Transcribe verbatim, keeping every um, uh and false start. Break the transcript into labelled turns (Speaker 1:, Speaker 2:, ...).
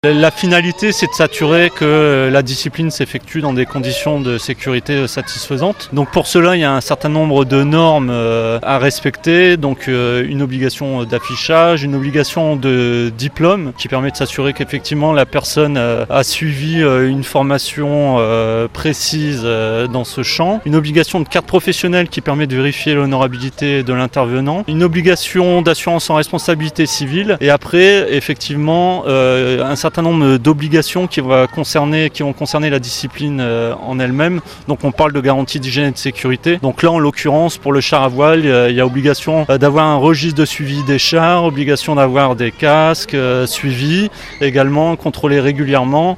Speaker 1: La finalité, c'est de s'assurer que la discipline s'effectue dans des conditions de sécurité satisfaisantes. Donc pour cela, il y a un certain nombre de normes à respecter. Donc une obligation d'affichage, une obligation de diplôme qui permet de s'assurer qu'effectivement la personne a suivi une formation précise dans ce champ. Une obligation de carte professionnelle qui permet de vérifier l'honorabilité de l'intervenant. Une obligation d'assurance en responsabilité civile. Et après, effectivement, un certain certain nombre d'obligations qui, va concerner, qui vont concerner la discipline en elle-même. Donc on parle de garantie d'hygiène et de sécurité. Donc là, en l'occurrence, pour le char à voile, il y a obligation d'avoir un registre de suivi des chars, obligation d'avoir des casques euh, suivis, également contrôlés régulièrement